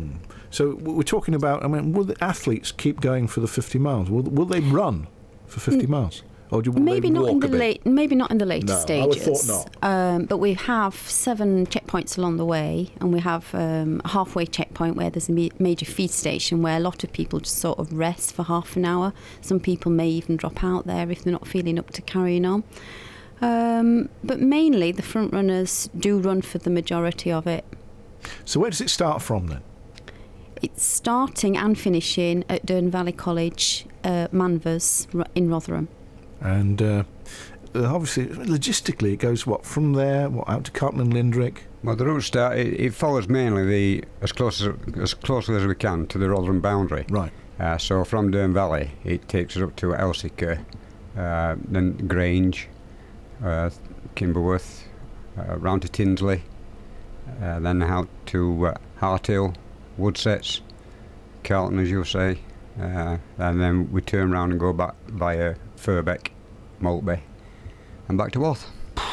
So we're talking about, will the athletes keep going for the 50 miles? Will they run for 50 miles? Or will maybe they not walk in the a bit? maybe not in the later stages. I would have thought not. But we have 7 checkpoints along the way, and we have a halfway checkpoint where there's a major feed station where a lot of people just sort of rest for half an hour. Some people may even drop out there if they're not feeling up to carrying on. But mainly the front runners do run for the majority of it. So where does it start from then? It's starting and finishing at Dearne Valley College, Manvers in Rotherham. And obviously, logistically, it goes from there, out to Carlton and Lindrick? Well, the route start, it follows mainly as closely as we can to the Rotherham boundary. Right. So from Dearne Valley, it takes us up to Elsicker, then Grange, Kimberworth, round to Tinsley, then out to Harthill, Woodsets, Carlton, as you say, and then we turn round and go back via Furbeck, Maltby, and back to Worth.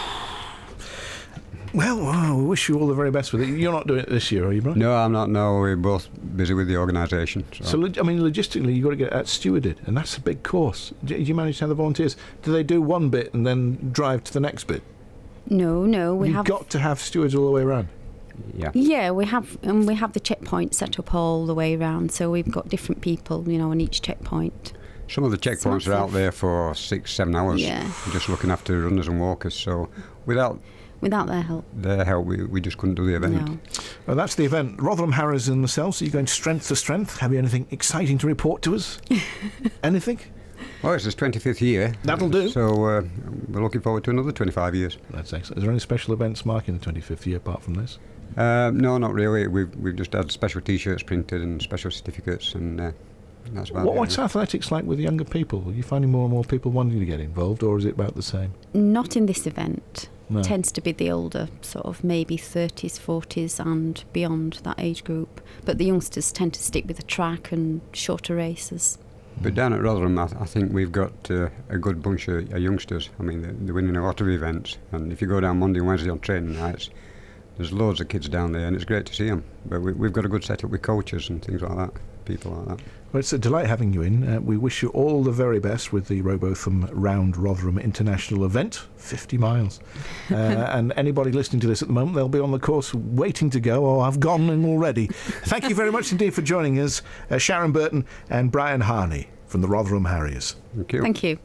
Well, we wish you all the very best with it. You're not doing it this year, are you, Brian? No, I'm not. No, we're both busy with the organisation. So logistically, you've got to get that stewarded, and that's a big course. Do you manage to have the volunteers? Do they do one bit and then drive to the next bit? No. You've got to have stewards all the way around. Yeah, we have the checkpoint set up all the way around, so we've got different people, on each checkpoint. Some of the checkpoints are out there for 6-7 hours, just looking after runners and walkers. So without their help, we just couldn't do the event. No. Well, that's the event. Rotherham Harriers in themselves. Are you going strength to strength? Have you anything exciting to report to us? Anything? Well, it's his 25th year. That'll do. So we're looking forward to another 25 years. That's excellent. Is there any special events marking the 25th year apart from this? No, not really. We've just had special T-shirts printed and special certificates, and that's about it. What's athletics like with younger people? Are you finding more and more people wanting to get involved, or is it about the same? Not in this event. No. It tends to be the older, sort of maybe 30s, 40s and beyond that age group. But the youngsters tend to stick with the track and shorter races. But down at Rotherham, I think we've got a good bunch of youngsters. I mean, they're winning a lot of events. And if you go down Monday and Wednesday on training nights, there's loads of kids down there, and it's great to see them. But we've got a good setup with coaches and things like that, people like that. Well, it's a delight having you in. We wish you all the very best with the Robotham Round Rotherham International event, 50 miles. And anybody listening to this at the moment, they'll be on the course waiting to go, or I've gone in already. Thank you very much indeed for joining us, Sharon Burton and Brian Harney from the Rotherham Harriers. Thank you. Thank you.